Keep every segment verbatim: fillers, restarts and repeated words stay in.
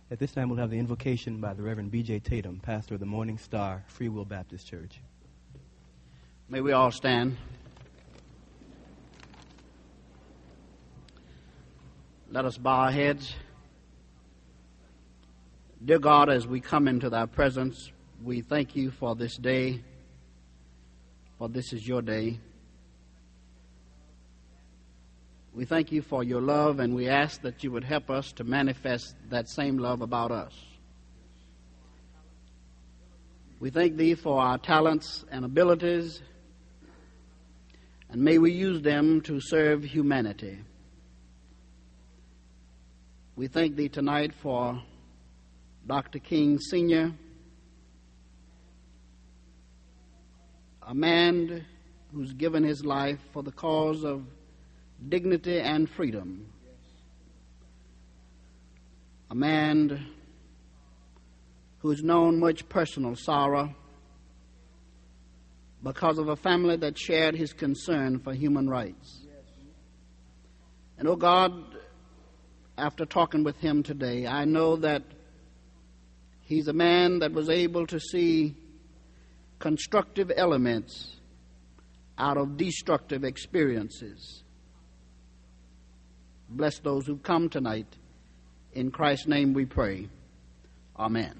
At this time, we'll have the invocation by the Reverend B J Tatum, pastor of the Morning Star Free Will Baptist Church. May we all stand. Let us bow our heads. Dear God, as we come into thy presence, we thank you for this day, for this is your day. We thank you for your love, and we ask that you would help us to manifest that same love about us. We thank thee for our talents and abilities, and may we use them to serve humanity. We thank thee tonight for Doctor King Senior, a man who's given his life for the cause of dignity and freedom. A man who's known much personal sorrow because of a family that shared his concern for human rights. And oh God, after talking with him today, I know that he's a man that was able to see constructive elements out of destructive experiences. Bless those who come tonight. In Christ's name we pray. Amen.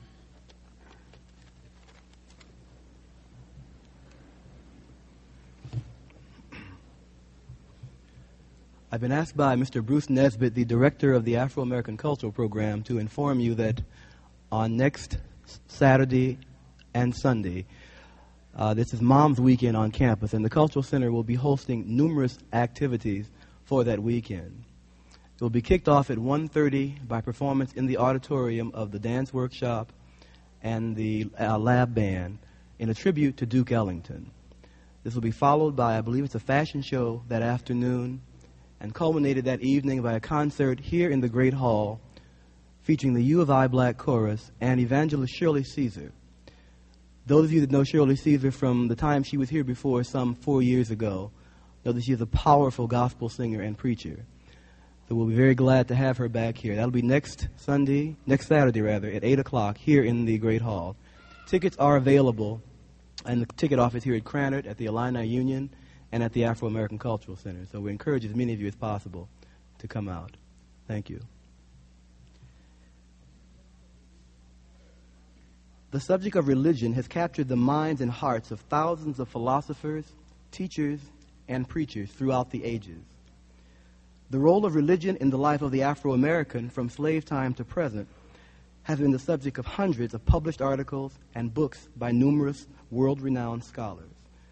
I've been asked by Mister Bruce Nesbitt, the director of the Afro-American Cultural Program, to inform you that on next Saturday and Sunday, uh, this is Mom's Weekend on campus, and the Cultural Center will be hosting numerous activities for that weekend. It will be kicked off at one thirty by performance in the auditorium of the dance workshop and the uh, lab band in a tribute to Duke Ellington. This will be followed by, I believe it's a fashion show that afternoon, and culminated that evening by a concert here in the Great Hall featuring the U of I Black Chorus and evangelist Shirley Caesar. Those of you that know Shirley Caesar from the time she was here before, some four years ago, know that she is a powerful gospel singer and preacher. So we'll be very glad to have her back here. That'll be next Sunday, next Saturday rather, at eight o'clock here in the Great Hall. Tickets are available, and the ticket office here at Cranard, at the Illini Union, and at the Afro-American Cultural Center. So we encourage as many of you as possible to come out. Thank you. The subject of religion has captured the minds and hearts of thousands of philosophers, teachers, and preachers throughout the ages. The role of religion in the life of the Afro-American from slave time to present has been the subject of hundreds of published articles and books by numerous world-renowned scholars.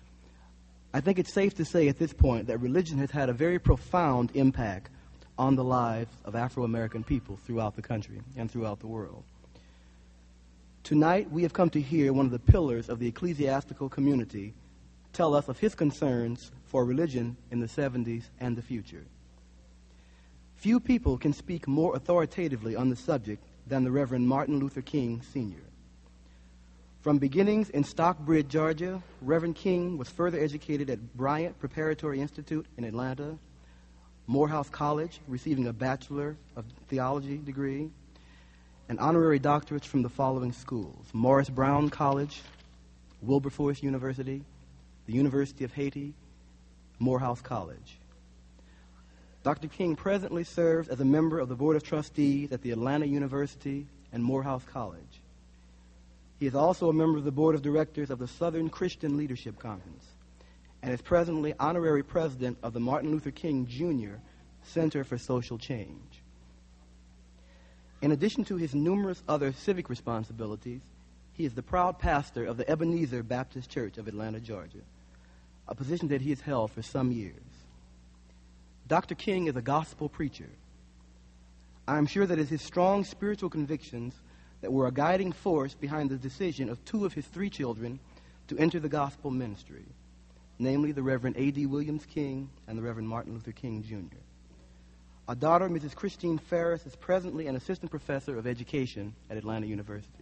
I think it's safe to say at this point that religion has had a very profound impact on the lives of Afro-American people throughout the country and throughout the world. Tonight, we have come to hear one of the pillars of the ecclesiastical community tell us of his concerns for religion in the seventies and the future. Few people can speak more authoritatively on the subject than the Reverend Martin Luther King Senior From beginnings in Stockbridge, Georgia, Reverend King was further educated at Bryant Preparatory Institute in Atlanta, Morehouse College, receiving a Bachelor of Theology degree, and honorary doctorates from the following schools: Morris Brown College, Wilberforce University, the University of Haiti, Morehouse College. Doctor King presently serves as a member of the Board of Trustees at the Atlanta University and Morehouse College. He is also a member of the Board of Directors of the Southern Christian Leadership Conference and is presently honorary president of the Martin Luther King Junior Center for Social Change. In addition to his numerous other civic responsibilities, he is the proud pastor of the Ebenezer Baptist Church of Atlanta, Georgia, a position that he has held for some years. Doctor King is a gospel preacher. I am sure that it's his strong spiritual convictions that were a guiding force behind the decision of two of his three children to enter the gospel ministry, namely the Reverend A D Williams King and the Reverend Martin Luther King Junior Our daughter, Missus Christine Ferris, is presently an assistant professor of education at Atlanta University.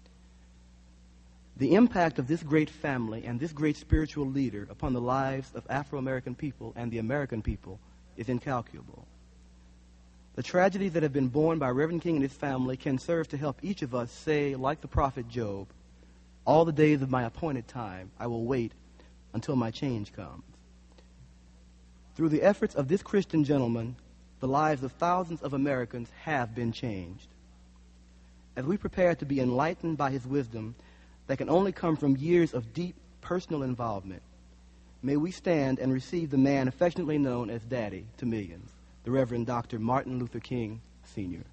The impact of this great family and this great spiritual leader upon the lives of Afro-American people and the American people is incalculable. The tragedies that have been borne by Reverend King and his family can serve to help each of us say, like the prophet Job, all the days of my appointed time, I will wait until my change comes. Through the efforts of this Christian gentleman, the lives of thousands of Americans have been changed. As we prepare to be enlightened by his wisdom that can only come from years of deep personal involvement, may we stand and receive the man affectionately known as Daddy to millions, the Reverend Doctor Martin Luther King, Senior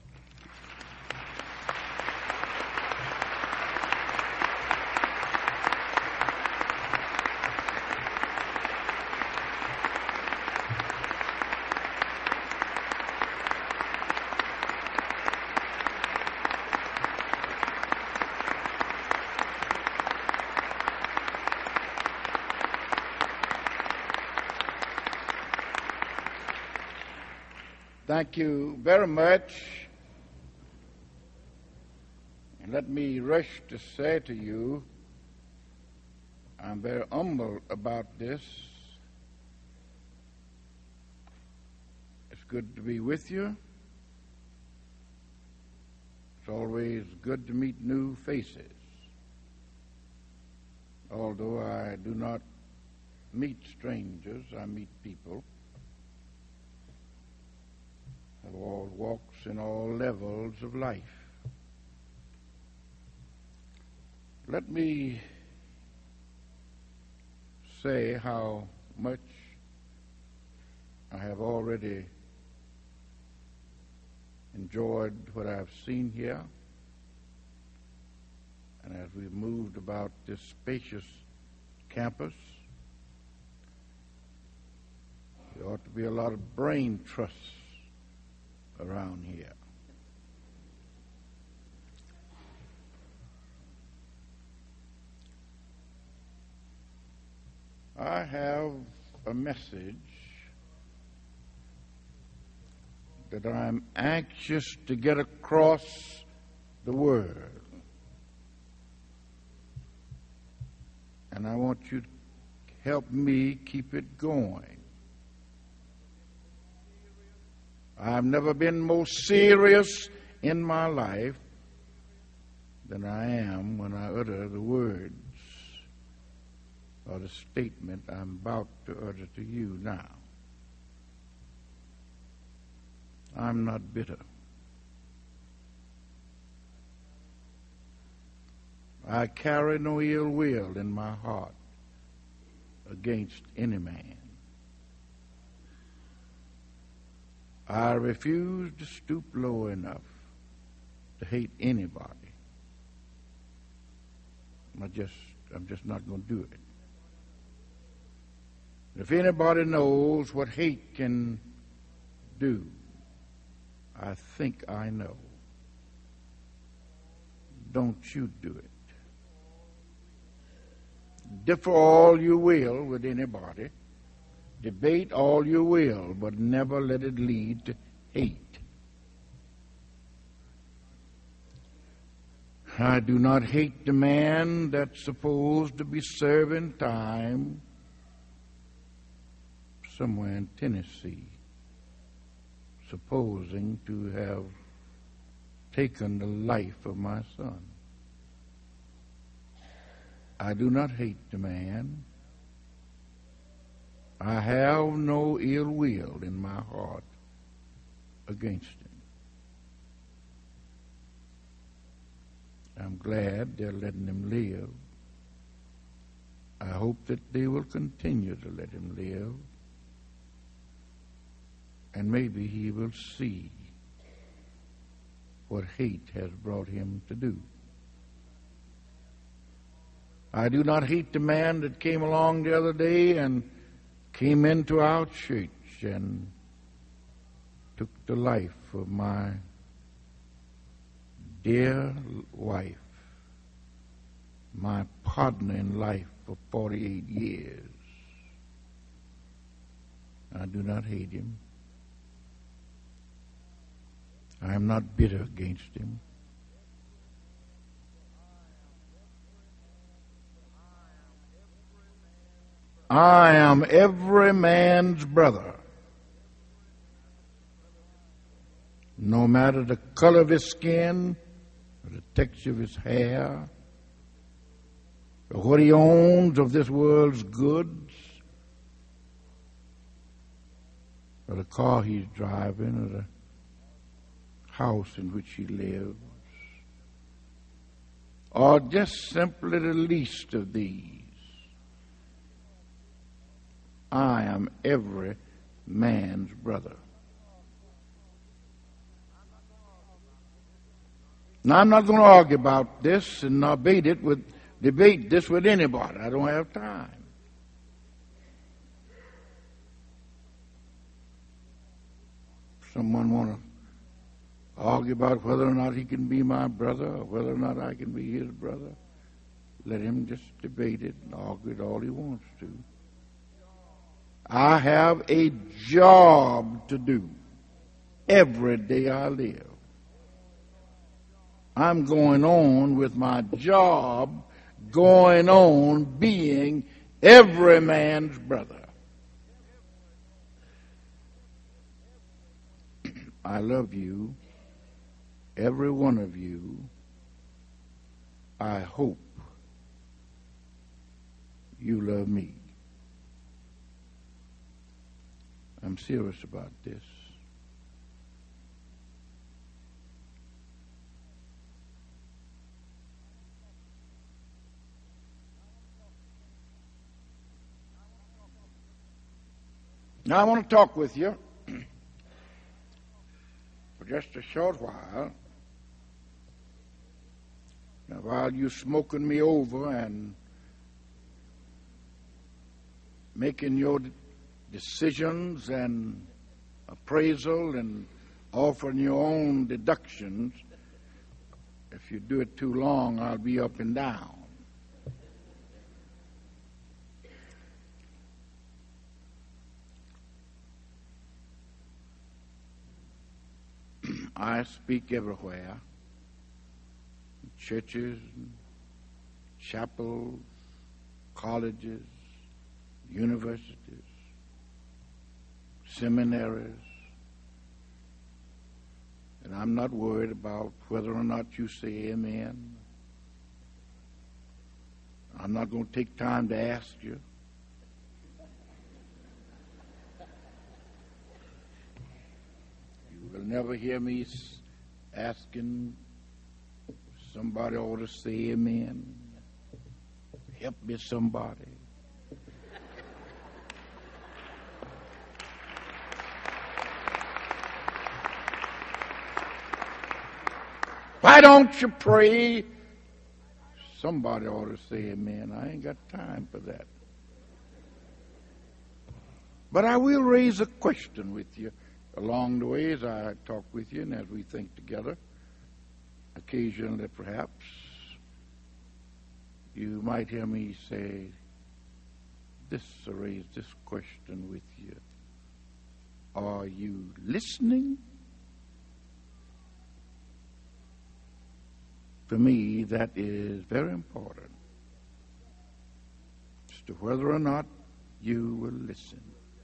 Thank you very much. And let me rush to say to you, I'm very humble about this. It's good to be with you. It's always good to meet new faces. Although I do not meet strangers, I meet people of all walks and all levels of life. Let me say how much I have already enjoyed what I've seen here, and as we've moved about this spacious campus, there ought to be a lot of brain trusts around here. I have a message that I'm anxious to get across the world. And I want you to help me keep it going. I've never been more serious in my life than I am when I utter the words or the statement I'm about to utter to you now. I'm not bitter. I carry no ill will in my heart against any man. I refuse to stoop low enough to hate anybody. I just, I'm just not going to do it. If anybody knows what hate can do, I think I know. Don't you do it. Differ all you will with anybody. Debate all you will, but never let it lead to hate. I do not hate the man that's supposed to be serving time somewhere in Tennessee, supposing to have taken the life of my son. I do not hate the man. I have no ill will in my heart against him. I'm glad they're letting him live. I hope that they will continue to let him live. And maybe he will see what hate has brought him to do. I do not hate the man that came along the other day and came into our church and took the life of my dear wife, my partner in life for forty-eight years. I do not hate him. I am not bitter against him. I am every man's brother. no matter the color of his skin, or the texture of his hair, or what he owns of this world's goods, or the car he's driving, or the house in which he lives, or just simply the least of these. I am every man's brother. Now, I'm not going to argue about this and debate it with debate this with anybody. I don't have time. Someone want to argue about whether or not he can be my brother or whether or not I can be his brother, let him just debate it and argue it all he wants to. I have a job to do every day I live. I'm going on with my job, going on being every man's brother. I love you, every one of you. I hope you love me. I'm serious about this. Now I want to talk with you for just a short while. Now, while you're smoking me over and making your decisions and appraisal and offering your own deductions, if you do it too long, I'll be up and down. I speak everywhere, churches, chapels, colleges, universities, seminaries, and I'm not worried about whether or not you say amen. I'm not going to take time to ask you. You will never hear me asking somebody ought to say amen. Help me, somebody. Why don't you pray? Somebody ought to say amen. I ain't got time for that. But I will raise a question with you along the way as I talk with you and as we think together. Occasionally, perhaps, you might hear me say this or raise this question with you. Are you listening? For me, that is very important as to whether or not you will listen.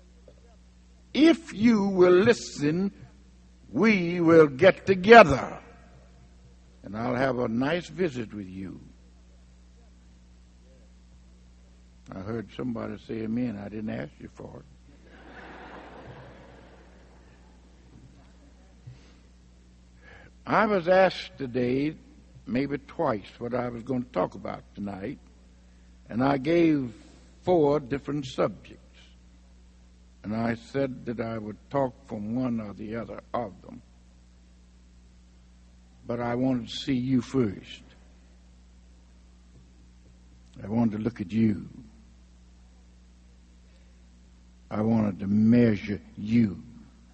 If you will listen, we will get together, and I'll have a nice visit with you. I heard somebody say amen. I didn't ask you for it. I was asked today, maybe twice, what I was going to talk about tonight, and I gave four different subjects. And I said that I would talk from one or the other of them. But I wanted to see you first. I wanted to look at you. I wanted to measure you.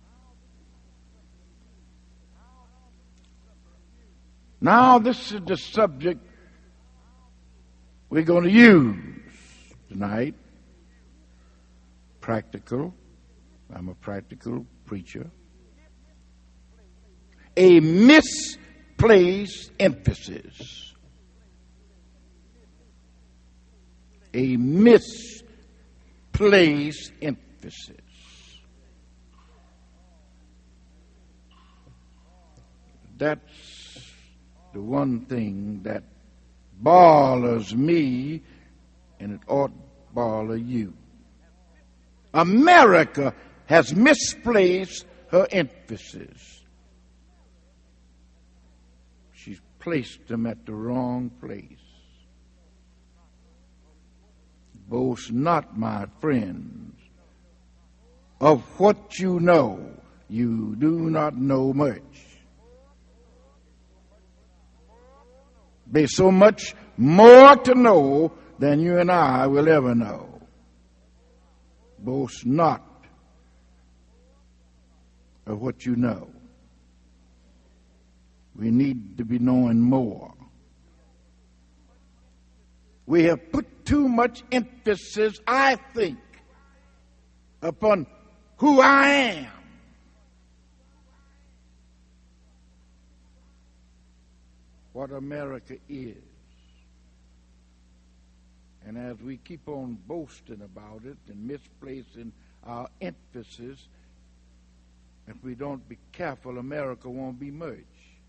Now, this is the subject we're going to use tonight. Practical. I'm a practical preacher. A misplaced emphasis. A misplaced emphasis. That's the one thing that bothers me, and it ought to bother you. America has misplaced her emphasis. She's placed them at the wrong place. Boast not, my friends, of what you know. You do not know much. There's so much more to know than you and I will ever know. Boast not of what you know. We need to be knowing more. We have put too much emphasis, I think, upon who I am. What America is. And as we keep on boasting about it and misplacing our emphasis, if we don't be careful, America won't be much.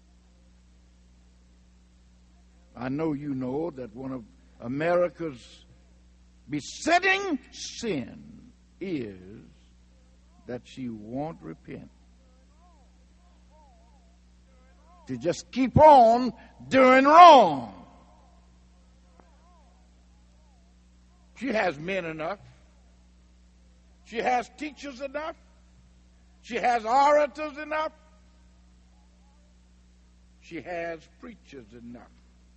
I know you know that one of America's besetting sin is that she won't repent. To just keep on doing wrong. She has men enough. She has teachers enough. She has orators enough. She has preachers enough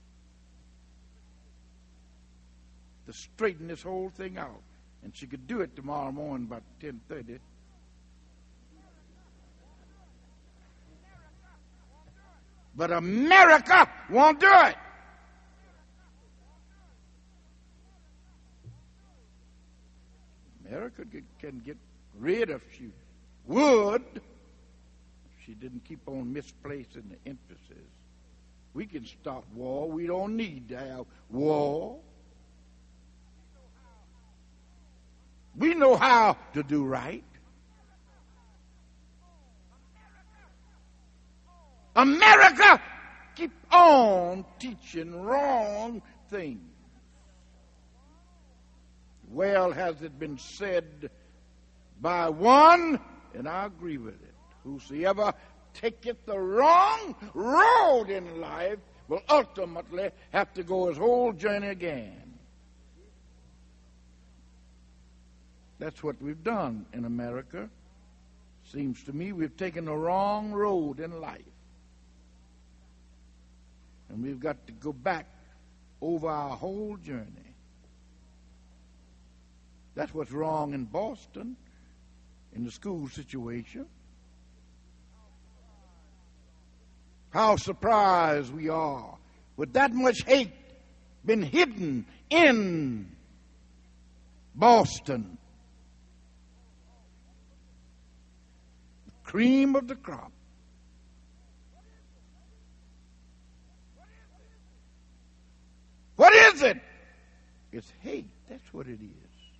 to straighten this whole thing out. And she could do it tomorrow morning about ten thirty. But America won't do it. America can get rid of, she would, if she didn't keep on misplacing the emphasis. We can stop war. We don't need to have war. We know how to do right. America keep on teaching wrong things. Well, has it been said by one, and I agree with it, whosoever taketh the wrong road in life will ultimately have to go his whole journey again. That's what we've done in America. Seems to me we've taken the wrong road in life. And we've got to go back over our whole journey. That's what's wrong in Boston, in the school situation. How surprised we are with that much hate been hidden in Boston. The cream of the crop. What is it? It's hate. That's what it is.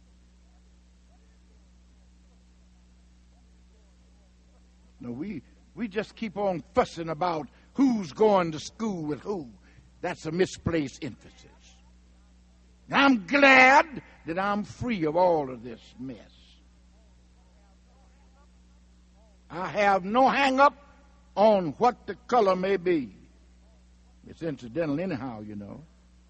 No, we we just keep on fussing about who's going to school with who. That's a misplaced emphasis. And I'm glad that I'm free of all of this mess. I have no hang up on what the color may be. It's incidental anyhow, you know.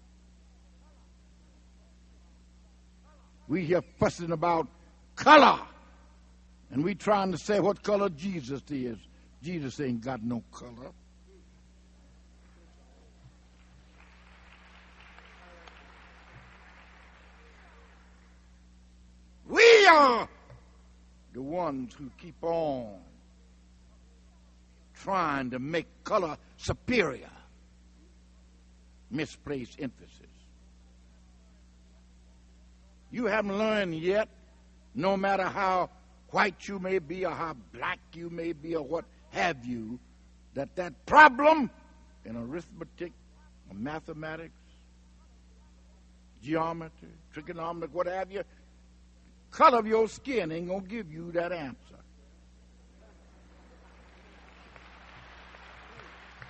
We here fussing about color. And we trying to say what color Jesus is. Jesus ain't got no color. We are the ones who keep on trying to make color superior. Misplaced emphasis. You haven't learned yet, no matter how white you may be or how black you may be or what have you, that that problem in arithmetic, or mathematics, geometry, trigonometry, what have you, color of your skin ain't going to give you that answer.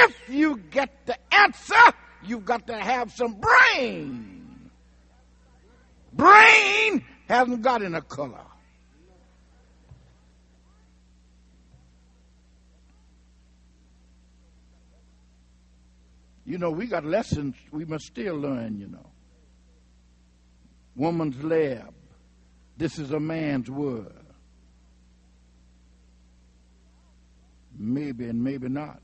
if you get the answer, you've got to have some brain. Brain hasn't got any color. You know, we got lessons we must still learn, you know. Woman's lab. This is a man's word. Maybe and maybe not.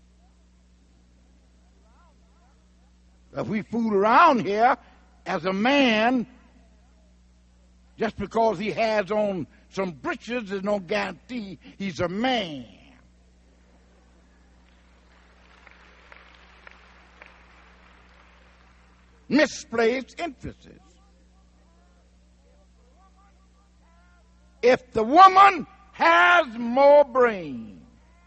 If we fool around here as a man, just because he has on some breeches, there's no guarantee he's a man. Misplaced emphasis. If the woman has more brain,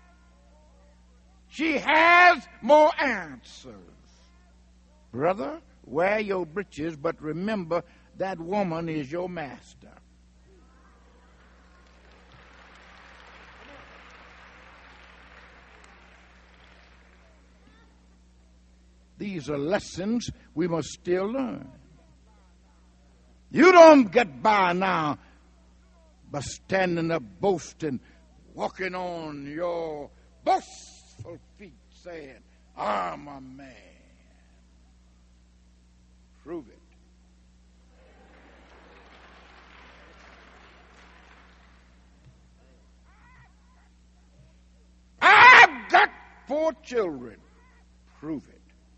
she has more answers. Brother, wear your breeches, but remember that woman is your master. These are lessons we must still learn. You don't get by now by standing up boasting, walking on your boastful feet, saying, I'm a man. Prove it. I've got four children. Prove it.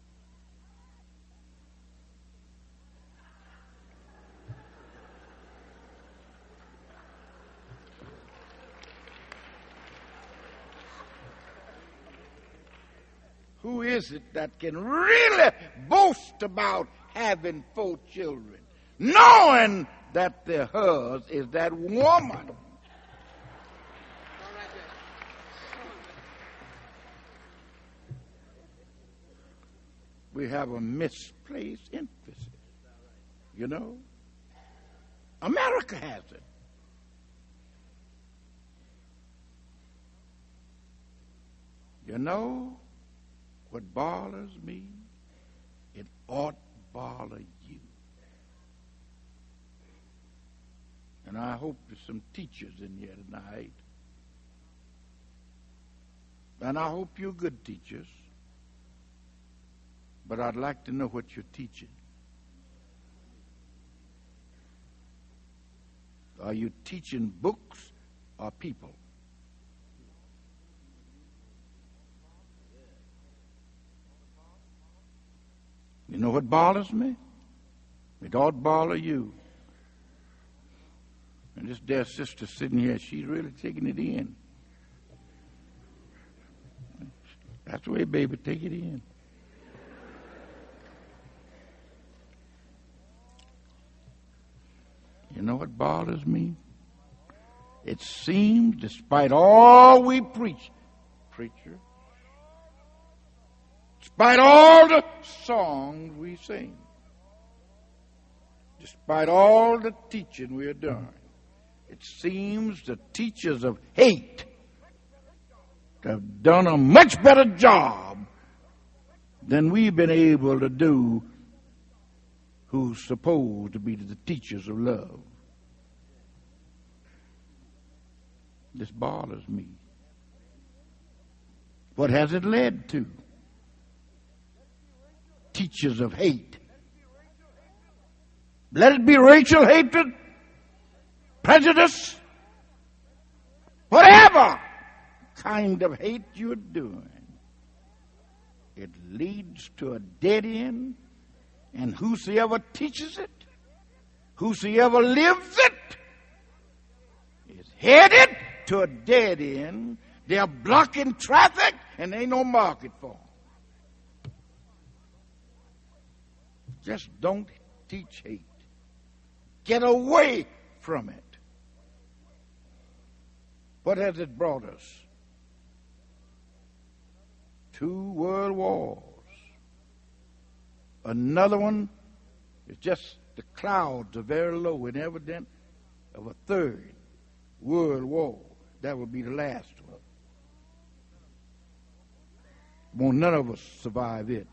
Who is it that can really boast about having four children, knowing that the hers is that woman? We have a misplaced emphasis. You know? America has it. You know? What bothers me, it ought to bother you. And I hope there's some teachers in here tonight. And I hope you're good teachers. But I'd like to know what you're teaching. Are you teaching books or people? You know what bothers me? It ought to bother you. And this dear sister sitting here, she's really taking it in. That's the way, baby, take it in. You know what bothers me? It seems, despite all we preach, preacher, despite all the songs we sing, despite all the teaching we are doing, it seems the teachers of hate have done a much better job than we've been able to do who's supposed to be the teachers of love. This bothers me. What has it led to? Teachers of hate. Let it be racial hatred, prejudice, whatever kind of hate you're doing. It leads to a dead end, and whosoever teaches it, whosoever lives it, is headed to a dead end. They're blocking traffic, and there ain't no market for them. Just don't teach hate. Get away from it. What has it brought us? Two world wars. Another one is just the clouds are very low and evident of a third world war. That will be the last one. Won't none of us survive it.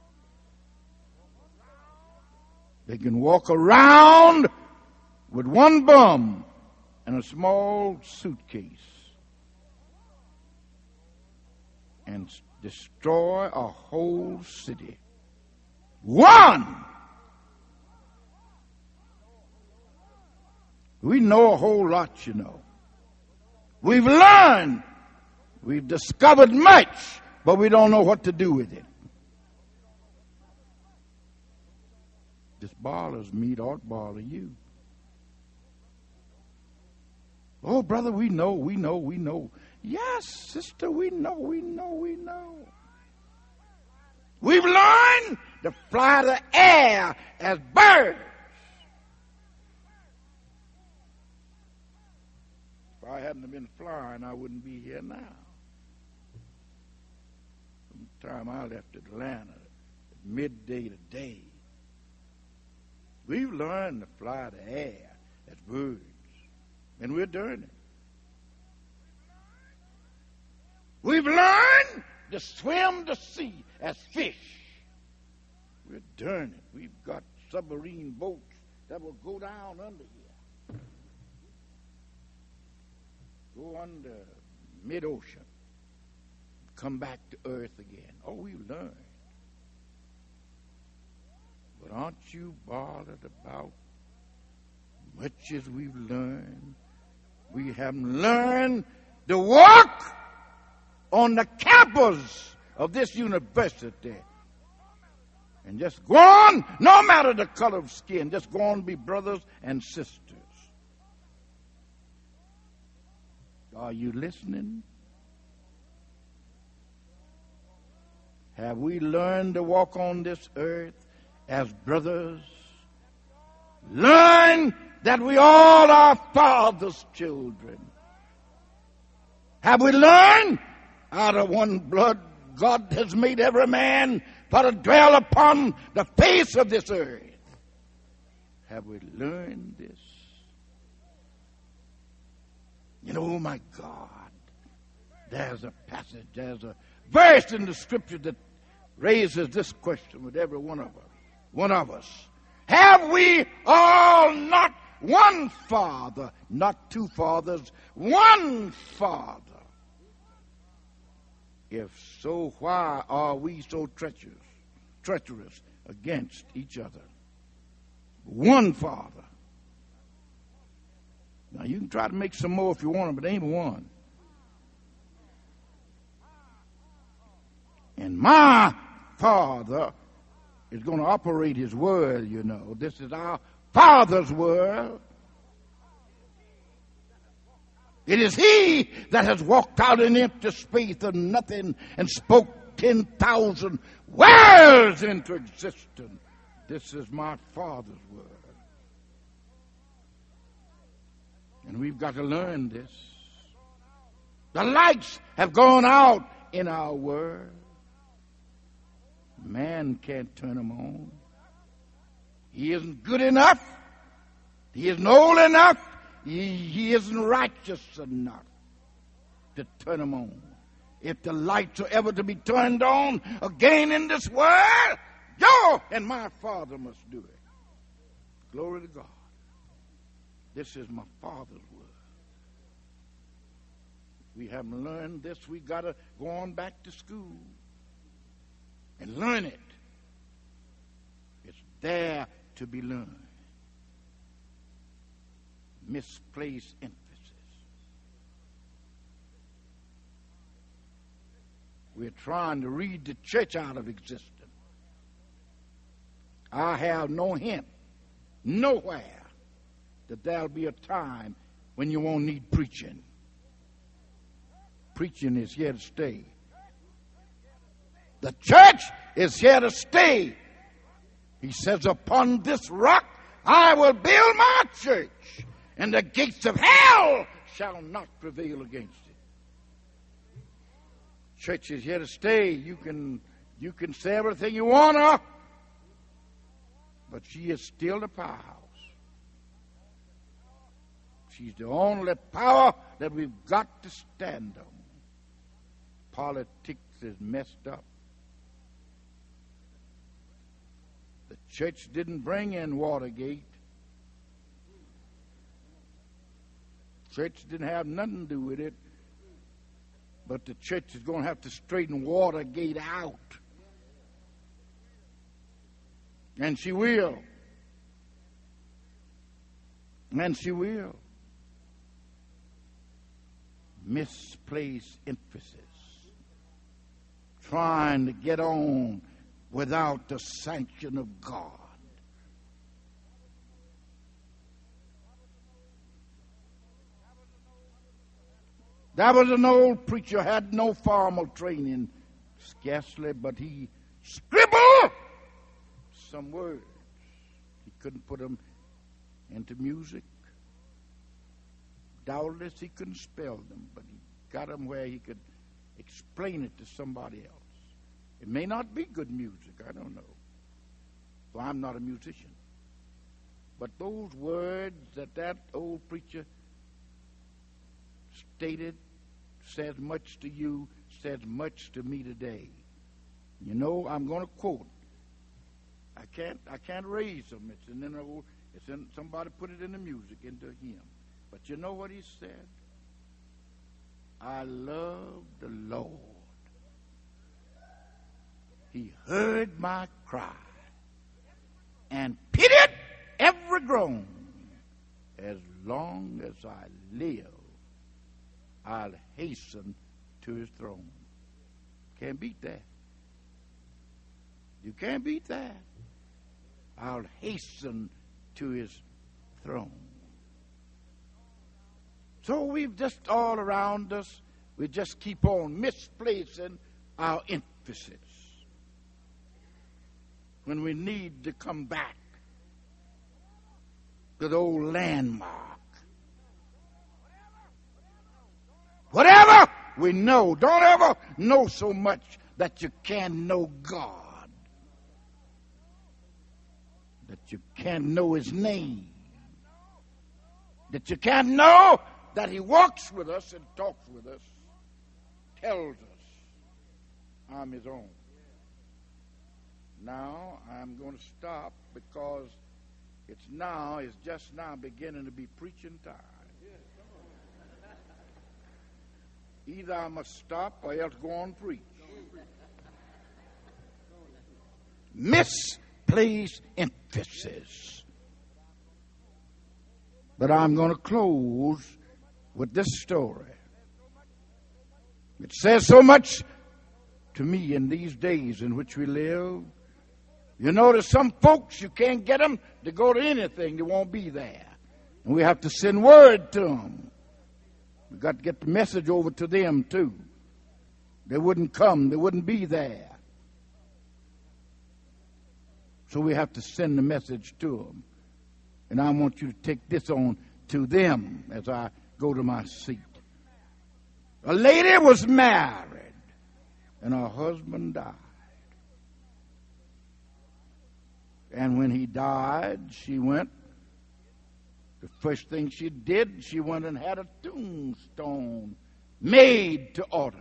They can walk around with one bum and a small suitcase and destroy a whole city. One! We know a whole lot, you know. We've learned. We've discovered much, but we don't know what to do with it. This bothers me, it ought to bother you. Oh, brother, we know, we know, we know. Yes, sister, we know, we know, we know. We've learned to fly the air as birds. If I hadn't been flying, I wouldn't be here now. From the time I left Atlanta at midday today, we've learned to fly the air as birds, and we're doing it. We've learned to swim the sea as fish. We're doing it. We've got submarine boats that will go down under here, go under mid-ocean, come back to earth again. Oh, we've learned. But aren't you bothered about much as we've learned? We haven't learned to walk on the campus of this university and just go on, no matter the color of skin, just go on and be brothers and sisters. Are you listening? Have we learned to walk on this earth as brothers? Learn that we all are Father's children. Have we learned out of one blood God has made every man for to dwell upon the face of this earth? Have we learned this? You know, oh my God, there's a passage, there's a verse in the scripture that raises this question with every one of us. One of us. Have we all not one Father, not two fathers, one Father? If so, why are we so treacherous, treacherous against each other? One Father. Now, you can try to make some more if you want, but there ain't one. And my Father is going to operate his world, you know. This is our Father's world. It is he that has walked out in empty space of nothing and spoke ten thousand worlds into existence. This is my Father's word. And we've got to learn this. The lights have gone out in our world. Man can't turn them on. He isn't good enough. He isn't old enough. He, he isn't righteous enough to turn them on. If the lights are ever to be turned on again in this world, you and my Father must do it. Glory to God. This is my Father's word. We haven't learned this. We got to go on back to school and learn it. It's there to be learned. Misplaced emphasis. We're trying to read the church out of existence. I have no hint, nowhere, that there'll be a time when you won't need preaching. Preaching is here to stay. The church is here to stay. He says, upon this rock I will build my church, and the gates of hell shall not prevail against it. Church is here to stay. You can, you can say everything you want to, but she is still the powerhouse. She's the only power that we've got to stand on. Politics is messed up. The church didn't bring in Watergate. Church didn't have nothing to do with it. But the church is going to have to straighten Watergate out. And she will. And she will. Misplaced emphasis. Trying to get on without the sanction of God. That was an old preacher, had no formal training, scarcely, but he scribbled some words. He couldn't put them into music. Doubtless he couldn't spell them, but he got them where he could explain it to somebody else. It may not be good music, I don't know. So I'm not a musician. But those words that that old preacher stated says much to you, says much to me today. You know, I'm going to quote. I can't I can't raise them. It's in an old, it's in, somebody put it in the music, into a hymn. But you know what he said? I love the Lord. He heard my cry and pitied every groan. As long as I live, I'll hasten to his throne. Can't beat that. You can't beat that. I'll hasten to his throne. So we've just all around us, we just keep on misplacing our emphasis when we need to come back to the old landmark. Whatever we know, don't ever know so much that you can't know God, that you can't know his name, that you can't know that he walks with us and talks with us, tells us, I'm his own. Now, I'm going to stop because it's now, it's just now beginning to be preaching time. Either I must stop or else go on preach. Misplaced emphasis. But I'm going to close with this story. It says so much to me in these days in which we live. You notice some folks, you can't get them to go to anything. They won't be there. And we have to send word to them. We've got to get the message over to them, too. They wouldn't come. They wouldn't be there. So we have to send the message to them. And I want you to take this on to them as I go to my seat. A lady was married, and her husband died. And when he died, she went. The first thing she did, she went and had a tombstone made to order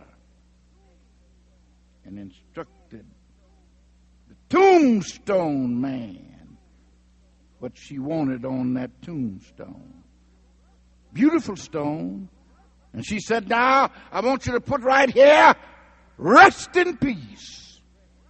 and instructed the tombstone man what she wanted on that tombstone. Beautiful stone. And she said, now, I want you to put right here, rest in peace.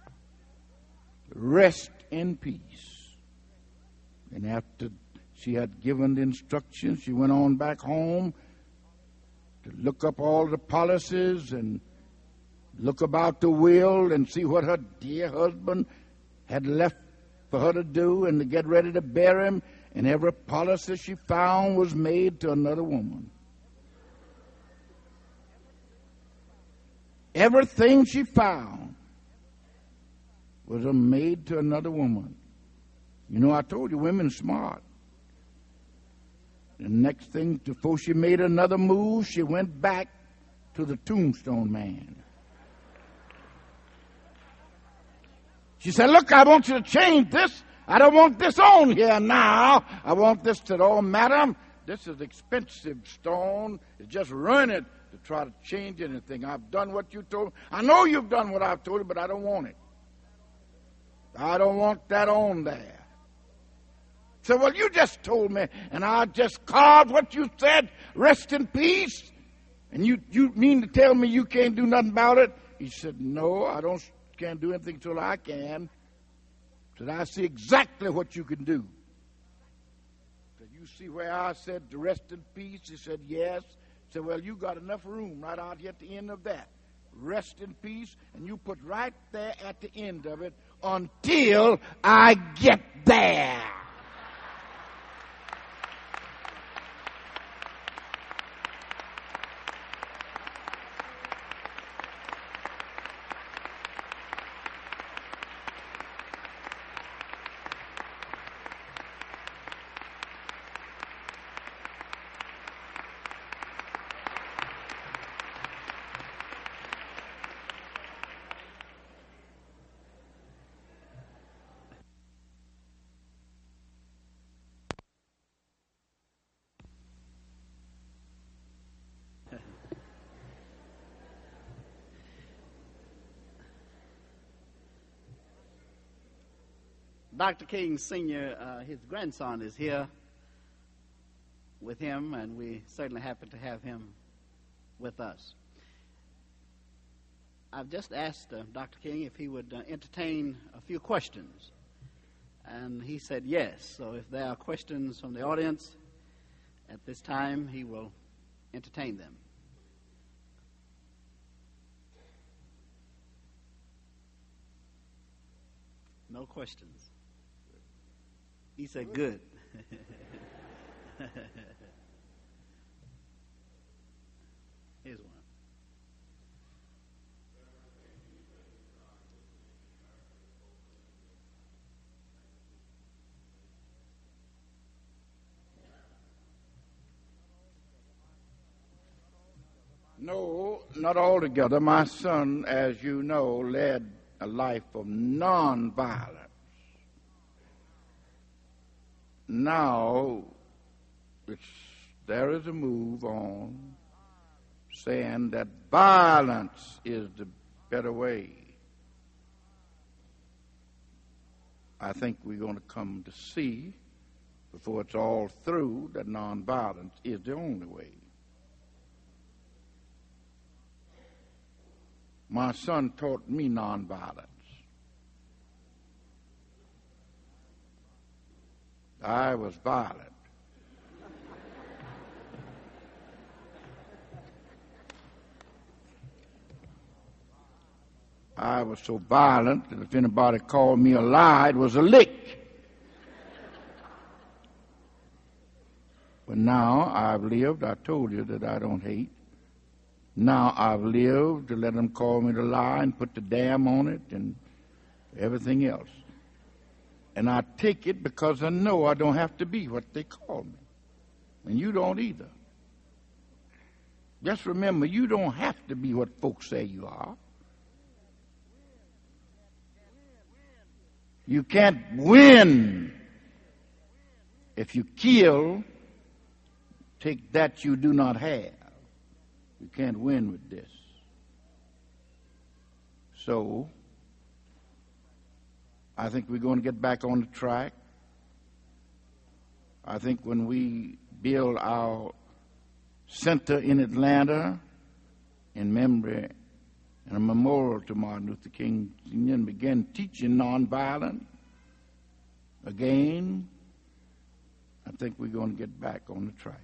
Rest in peace. And after she had given the instructions, she went on back home to look up all the policies and look about the will and see what her dear husband had left for her to do and to get ready to bury him. And every policy she found was made to another woman. Everything she found was made to another woman. You know, I told you, women are smart. The next thing, before she made another move, she went back to the tombstone man. She said, look, I want you to change this. I don't want this on here now. I want this to, oh, madam, This is expensive stone. It's just ruin it to try to change anything. I've done what you told me. I know you've done what I've told you, but I don't want it. I don't want that on there. So, well, you just told me, and I just carved what you said. Rest in peace. And you, you mean to tell me you can't do nothing about it? He said, no, I don't can't do anything till I can. He said, I see exactly what you can do. He said, you see where I said to rest in peace? He said, yes. He said, well, you got enough room right out here at the end of that. Rest in peace, and you put right there at the end of it until I get there. Doctor King Senior, uh, his grandson is here with him, and we certainly happy to have him with us. I've just asked uh, Doctor King if he would uh, entertain a few questions, and he said yes. So if there are questions from the audience at this time, he will entertain them. No questions. He said, good. Here's one. No, not altogether. My son, as you know, led a life of nonviolence. Now, it's, there is a move on saying that violence is the better way. I think we're going to come to see, before it's all through, that nonviolence is the only way. My son taught me nonviolence. I was violent. I was so violent that if anybody called me a lie, it was a lick. But now I've lived, I told you that I don't hate. Now I've lived to let them call me the lie and put the damn on it and everything else. And I take it because I know I don't have to be what they call me. And you don't either. Just remember, you don't have to be what folks say you are. You can't win if you kill, take that you do not have. You can't win with this. So, I think we're going to get back on the track. I think when we build our center in Atlanta in memory and a memorial to Martin Luther King, Senior and begin teaching nonviolence again, I think we're going to get back on the track.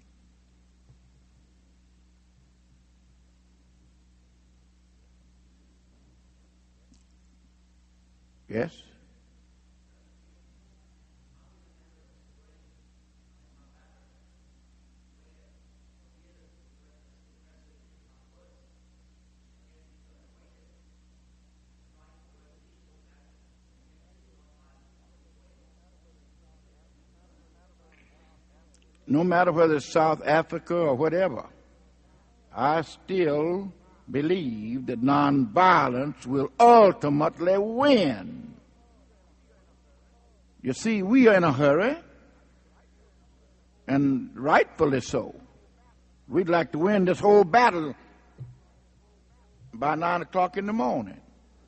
Yes? No matter whether it's South Africa or whatever, I still believe that nonviolence will ultimately win. You see, we are in a hurry. And rightfully so. We'd like to win this whole battle by nine o'clock in the morning.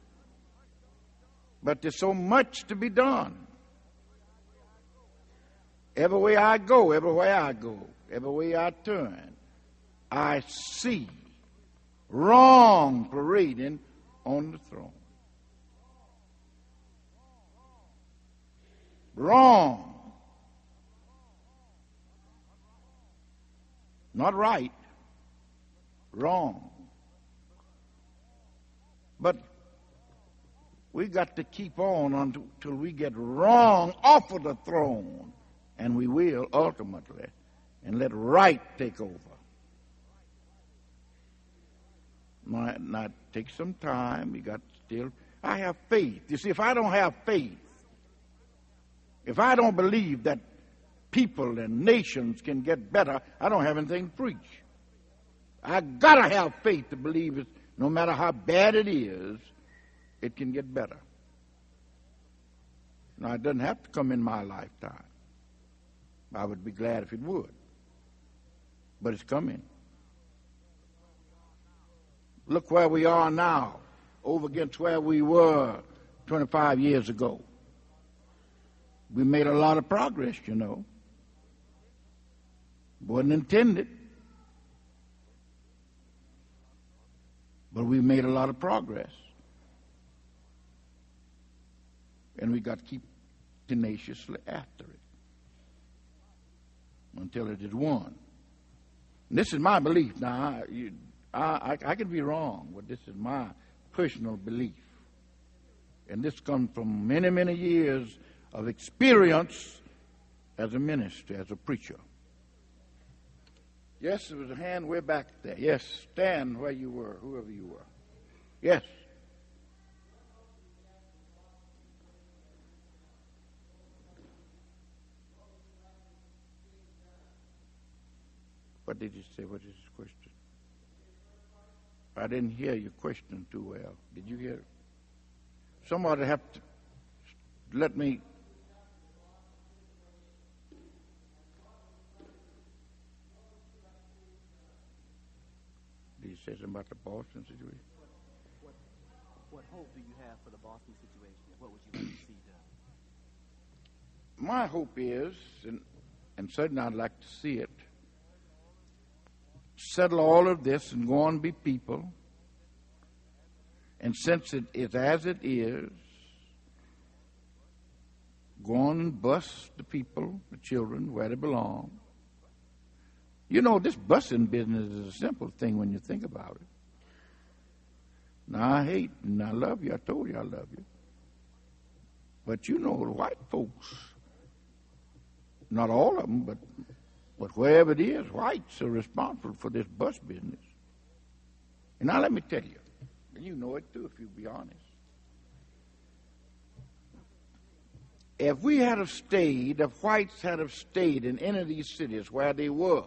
But there's so much to be done. Everywhere I go, everywhere I go, everywhere I turn, I see wrong parading on the throne. Wrong. Not right. Wrong. But we got to keep on until we get wrong off of the throne. And we will ultimately. And let right take over. Might not take some time. We got still. I have faith. You see, if I don't have faith, if I don't believe that people and nations can get better, I don't have anything to preach. I gotta have faith to believe it, no matter how bad it is, it can get better. Now, it doesn't have to come in my lifetime. I would be glad if it would. But it's coming. Look where we are now, over against where we were twenty-five years ago. We made a lot of progress, you know. Wasn't intended. But we made a lot of progress. And we got to keep tenaciously after it until it is won. And this is my belief. Now, I, you, I, I, I could be wrong, but this is my personal belief. And this comes from many, many years of experience as a minister, as a preacher. Yes, there was a hand way back there. Yes, stand where you were, whoever you were. Yes. What did you say? What is his question? I didn't hear your question too well. Did you hear it? Somebody have to let me. Did you say something about the Boston situation? What, what, what hope do you have for the Boston situation? What would you like to see done? My hope is, and, and certainly I'd like to see it, settle all of this and go on and be people. And since it is as it is, go on and bus the people, the children, where they belong. You know, this busing business is a simple thing when you think about it. Now, I hate and I love you. I told you I love you. But you know, the white folks, not all of them, but, but wherever it is, whites are responsible for this bus business. And now let me tell you, and you know it too if you be honest. If we had have stayed, if whites had have stayed in any of these cities where they were,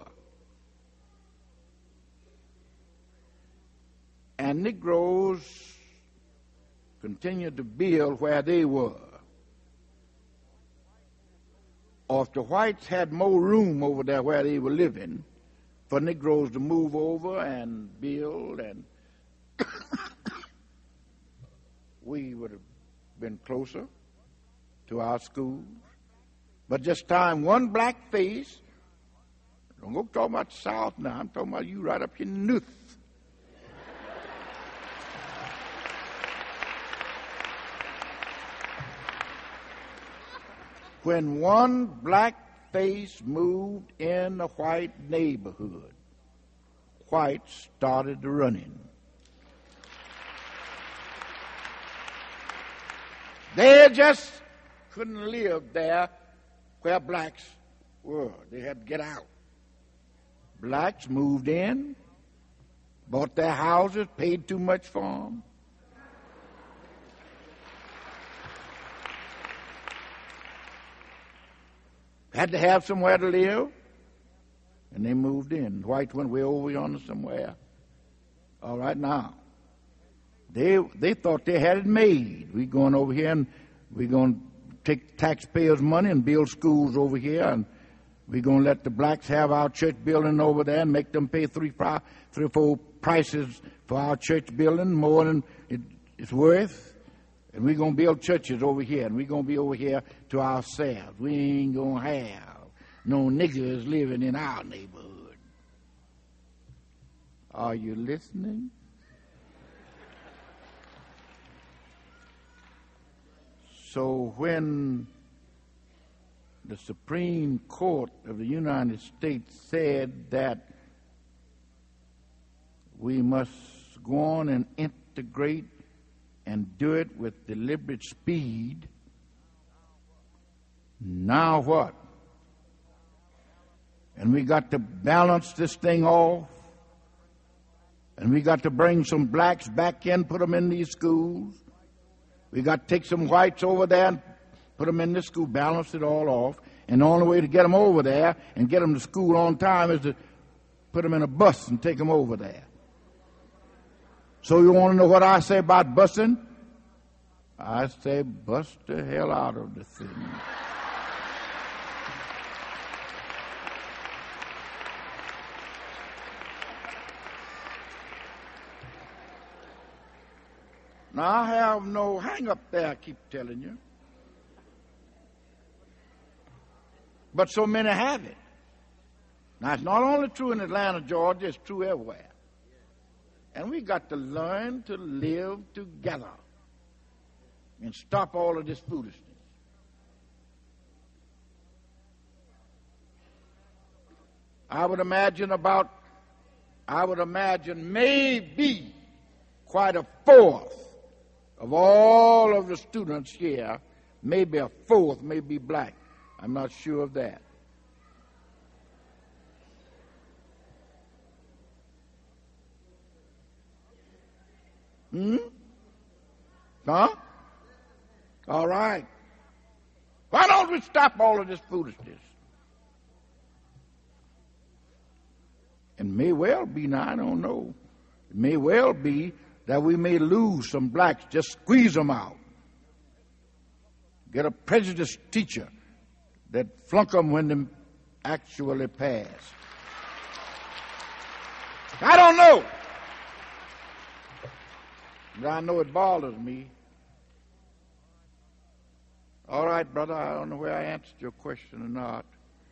and Negroes continued to build where they were, or if the whites had more room over there where they were living for Negroes to move over and build, and we would have been closer to our schools. But just time one black face, don't go talking about the South now, I'm talking about you right up here in North. When one black face moved in a white neighborhood, whites started running. They just couldn't live there where blacks were. They had to get out. Blacks moved in, bought their houses, paid too much for them. Had to have somewhere to live, and they moved in. Whites went way over yonder somewhere. All right, now, they they thought they had it made. We're going over here, and we're going to take taxpayers' money and build schools over here, and We're going to let the blacks have our church building over there and make them pay three, five, three or four prices for our church building, more than it, it's worth. And we're going to build churches over here, and we're going to be over here to ourselves. We ain't going to have no niggers living in our neighborhood. Are you listening? So when the Supreme Court of the United States said that we must go on and integrate and do it with deliberate speed, now what? And we got to balance this thing off, and we got to bring some blacks back in, put them in these schools. We got to take some whites over there and put them in this school, balance it all off. And the only way to get them over there and get them to school on time is to put them in a bus and take them over there. So you want to know what I say about busing? I say bust the hell out of the thing. Now, I have no hang up there, I keep telling you. But so many have it. Now, it's not only true in Atlanta, Georgia, it's true everywhere. And we got to learn to live together and stop all of this foolishness. I would imagine about, I would imagine maybe quite a fourth of all of the students here, maybe a fourth may be black. I'm not sure of that. Hmm? Huh? All right. Why don't we stop all of this foolishness? It may well be, now I don't know, it may well be that we may lose some blacks, just squeeze them out. Get a prejudiced teacher that flunk them when they actually pass. I don't know. But I know it bothers me. All right, brother, I don't know whether I answered your question or not.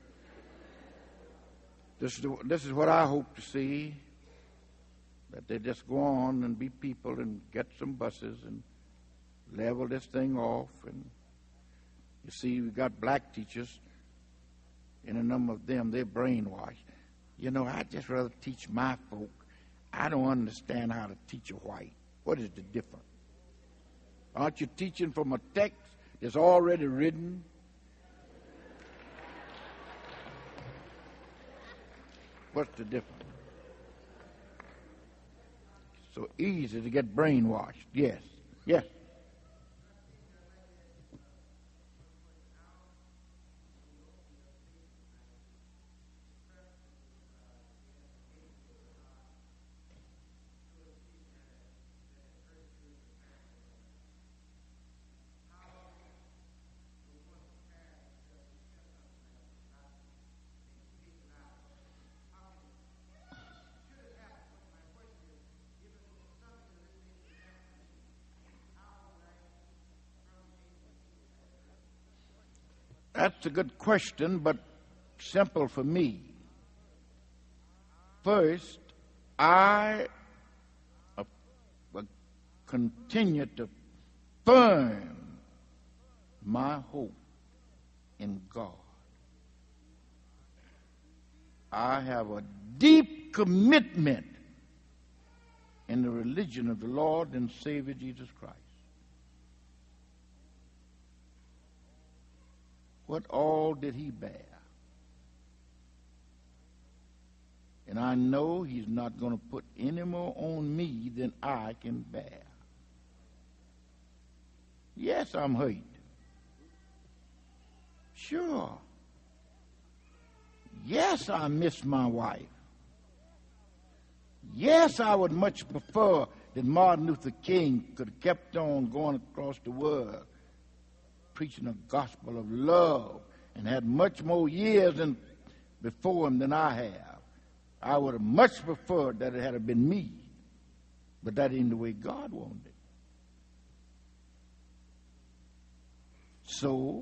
This is, the, this is what I hope to see, that they just go on and be people and get some buses and level this thing off. And you see, we got black teachers, and a number of them, they're brainwashed. You know, I'd just rather teach my folk. I don't understand how to teach a white. What is the difference? Aren't you teaching from a text that's already written? What's the difference? So easy to get brainwashed. Yes. Yes. That's a good question, but simple for me. First, I uh, uh, continue to firm my hope in God. I have a deep commitment in the religion of the Lord and Savior Jesus Christ. What all did he bear? And I know he's not going to put any more on me than I can bear. Yes, I'm hurt. Sure. Yes, I miss my wife. Yes, I would much prefer that Martin Luther King could have kept on going across the world preaching the gospel of love and had much more years in, before him than I have. I would have much preferred that it had been me. But that ain't the way God wanted it. So,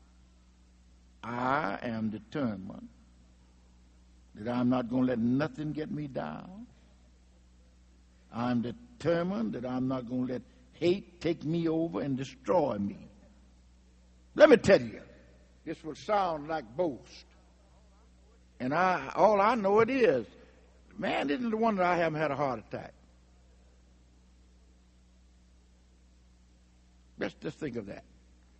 I am determined that I'm not going to let nothing get me down. I'm determined that I'm not going to let hate take me over and destroy me. Let me tell you, this will sound like boast. And I, all I know it is, man, isn't the wonder I haven't had a heart attack. Let's just think of that.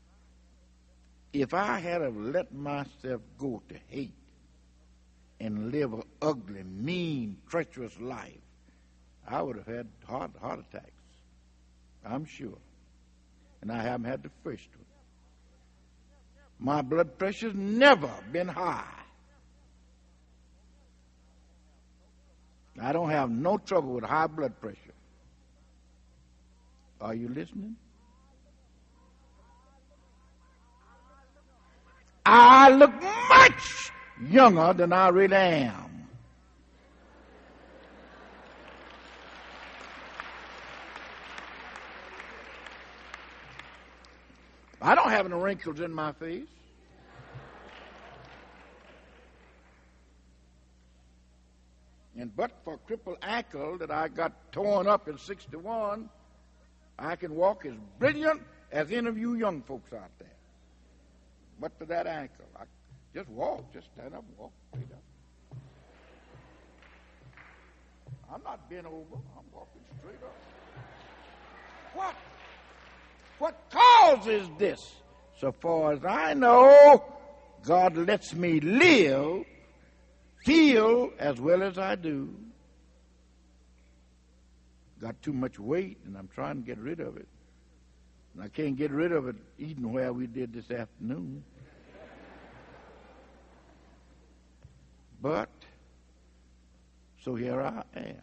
If I had have let myself go to hate and live an ugly, mean, treacherous life, I would have had heart, heart attacks. I'm sure. And I haven't had the first one. My blood pressure's never been high. I don't have no trouble with high blood pressure. Are you listening? I look much younger than I really am. I don't have any wrinkles in my face. And but for crippled ankle that I got torn up in sixty-one, I can walk as brilliant as any of you young folks out there. But for that ankle, I just walk, just stand up and walk straight up. I'm not bent over, I'm walking straight up. What? What causes this? So far as I know, God lets me live, feel as well as I do. Got too much weight, and I'm trying to get rid of it. And I can't get rid of it eating where we did this afternoon. But, so here I am.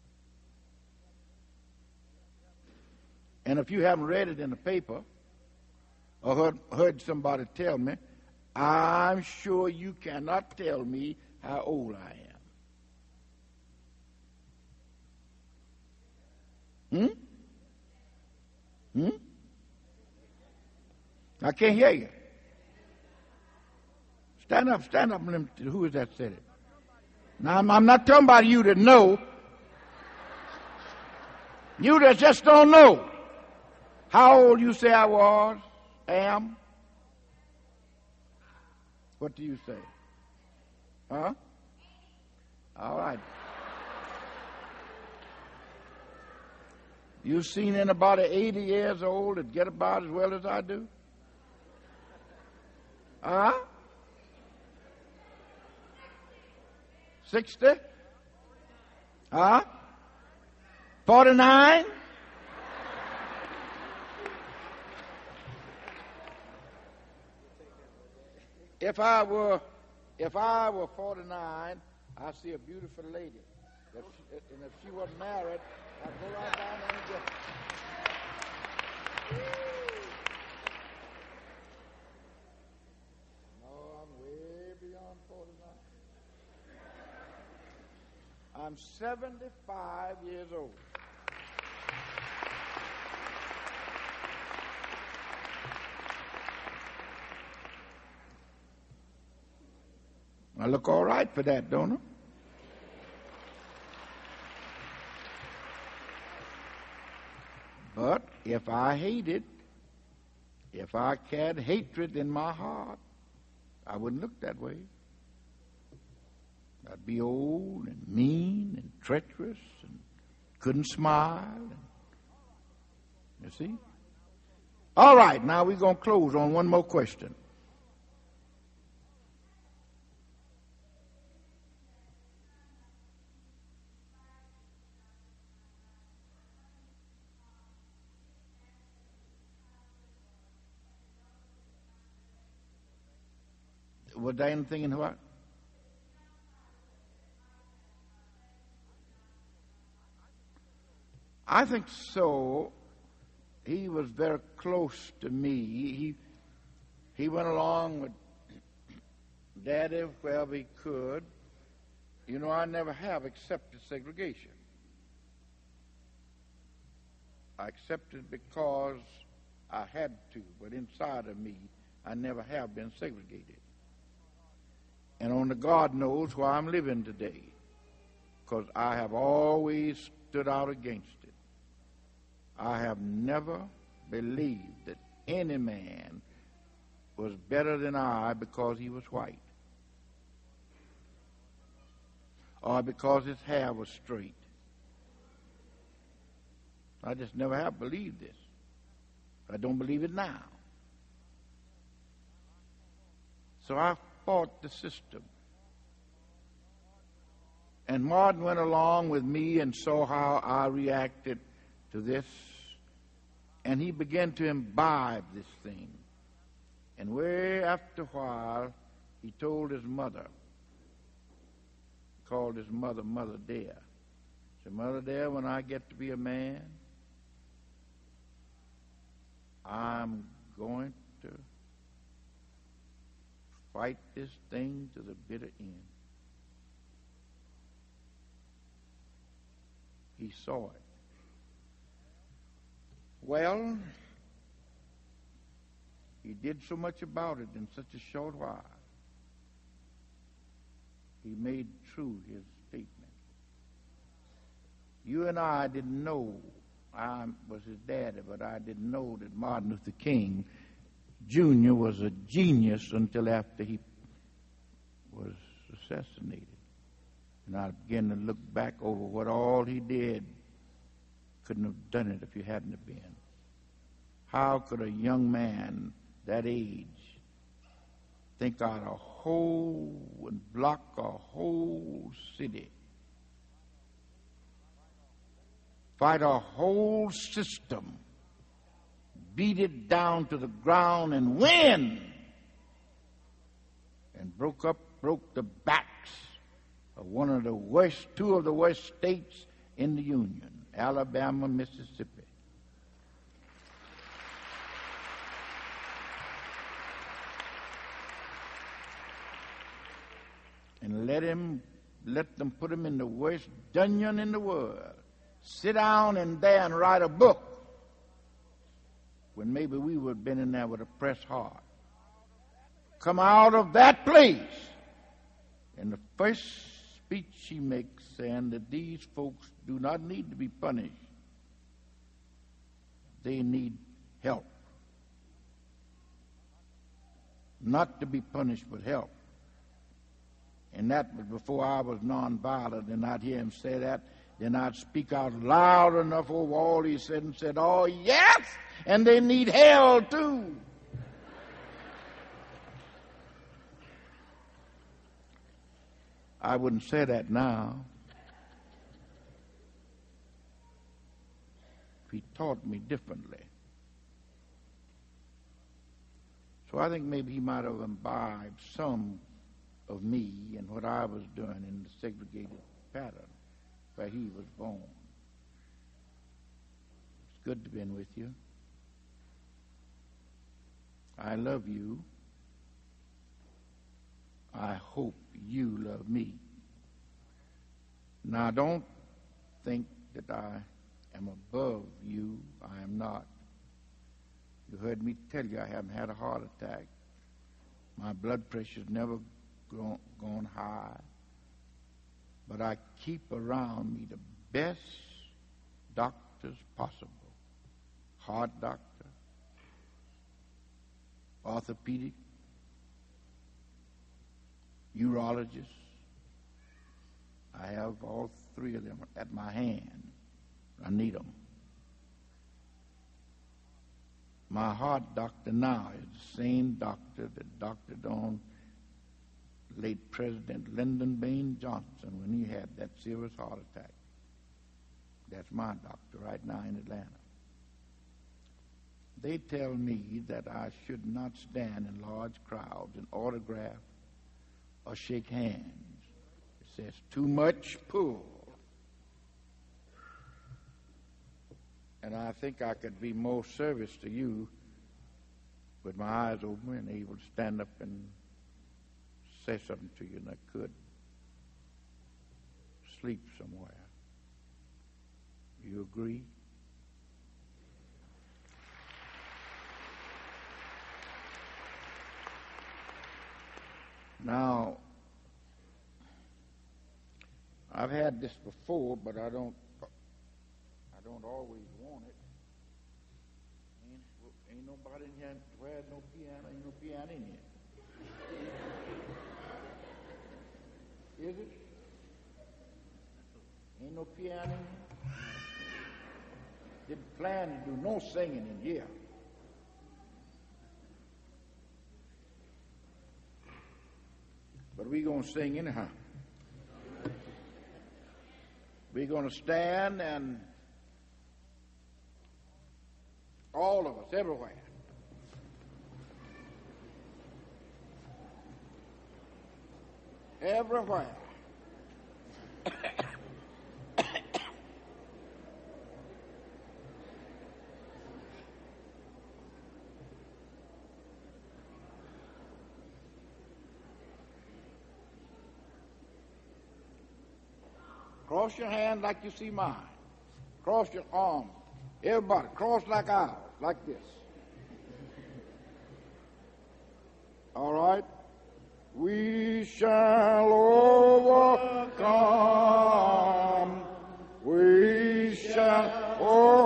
And if you haven't read it in the paper or heard, heard somebody tell me, I'm sure you cannot tell me how old I am. Hmm? Hmm? I can't hear you. Stand up, stand up. Who is that said it? Now, I'm, I'm not talking about you that know. You that just don't know. How old you say I was, am? What do you say? Huh? All right. You seen anybody eighty years old that get about as well as I do? Huh? sixty? Huh? forty-nine? If I were, if I were forty-nine, I see a beautiful lady. If she, and if she wasn't married, I'd go right down there and get her. No, I'm way beyond forty-nine. I'm seventy-five years old. I look all right for that, don't I? But if I hated, if I carried hatred in my heart, I wouldn't look that way. I'd be old and mean and treacherous and couldn't smile. And, you see? All right, now we're going to close on one more question. Was there anything in what? I think so. He was very close to me. He he went along with Daddy wherever he could. You know, I never have accepted segregation. I accepted it because I had to, but inside of me, I never have been segregated. And only God knows where I'm living today, because I have always stood out against it. I have never believed that any man was better than I because he was white, or because his hair was straight. I just never have believed this. I don't believe it now. So I fought the system. And Martin went along with me and saw how I reacted to this. And he began to imbibe this thing. And way after a while, he told his mother, called his mother Mother Dare. He said, Mother Dare, when I get to be a man, I'm going to fight this thing to the bitter end. He saw it. Well, he did so much about it in such a short while. He made true his statement. You and I didn't know I was his daddy, but I didn't know that Martin Luther King Junior was a genius until after he was assassinated. And I began to look back over what all he did. Couldn't have done it if he hadn't have been. How could a young man that age think out a whole and block a whole city, fight a whole system, beat it down to the ground and win, and broke up, broke the backs of one of the worst, two of the worst states in the Union, Alabama, Mississippi. And let him, let them put him in the worst dungeon in the world. Sit down in there and write a book, when maybe we would have been in there with a pressed heart. Come out of that place. And the first speech he makes saying that these folks do not need to be punished. They need help. Not to be punished, but help. And that was before I was nonviolent, and I'd hear him say that. Then I'd speak out loud enough over all he said and said, oh, yes, and they need hell too. I wouldn't say that now. If he taught me differently. So I think maybe he might have imbibed some of me and what I was doing in the segregated pattern where he was born. It's good to be with you. I love you. I hope you love me. Now, don't think that I am above you. I am not. You heard me tell you I haven't had a heart attack. My blood pressure's never gone, gone high. But I keep around me the best doctors possible. Heart doctor, orthopedic, urologist. I have all three of them at my hand. I need them. My heart doctor now is the same doctor that doctored on late President Lyndon Baines Johnson when he had that serious heart attack. That's my doctor right now in Atlanta. They tell me that I should not stand in large crowds and autograph or shake hands. It says too much pull. And I think I could be more service to you with my eyes open and able to stand up and say something to you and I could. Sleep somewhere. You agree? Now, I've had this before, but I don't I don't always want it. Ain't, ain't nobody in here who has no piano, ain't no piano in here. Is it? Ain't no piano in here? Didn't plan to do no singing in here. But we're going to sing anyhow. We're going to stand, and all of us, everywhere, everywhere, cross your hand like you see mine. Cross your arm. Everybody, cross like ours, like this. All right? We shall overcome. We shall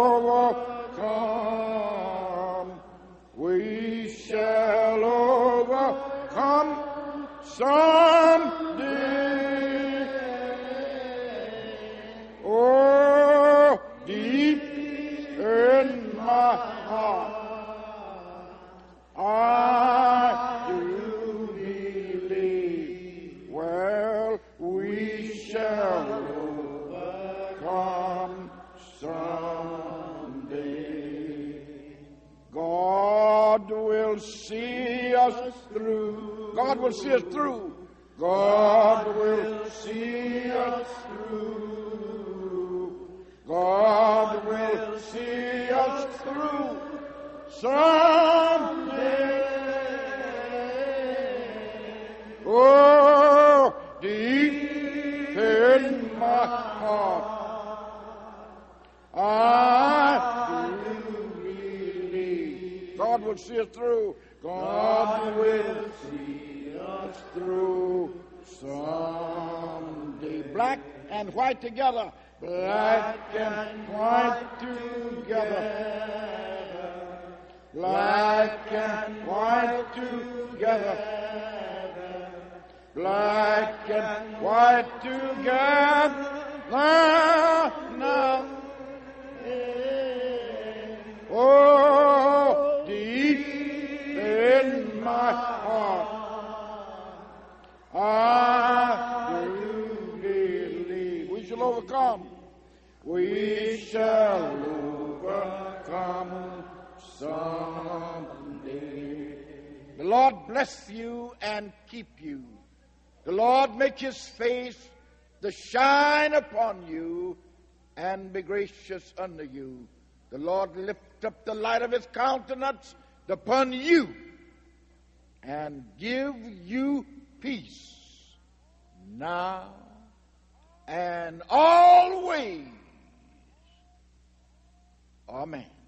overcome. We shall overcome someday. Oh, deep in my heart, I do believe. Well, we shall overcome someday. God will see us through. God will see us through. God will see us through. God will see us through someday. Oh, deep in my heart, I do believe. God will see us through. God will see us through someday. Black and white together. Black and white together. Black and white together. Black and white together. Now, oh, deep in my heart, I do believe we shall overcome. We shall overcome someday. The Lord bless you and keep you. The Lord make his face to shine upon you and be gracious unto you. The Lord lift up the light of his countenance upon you and give you peace now and always. Amen.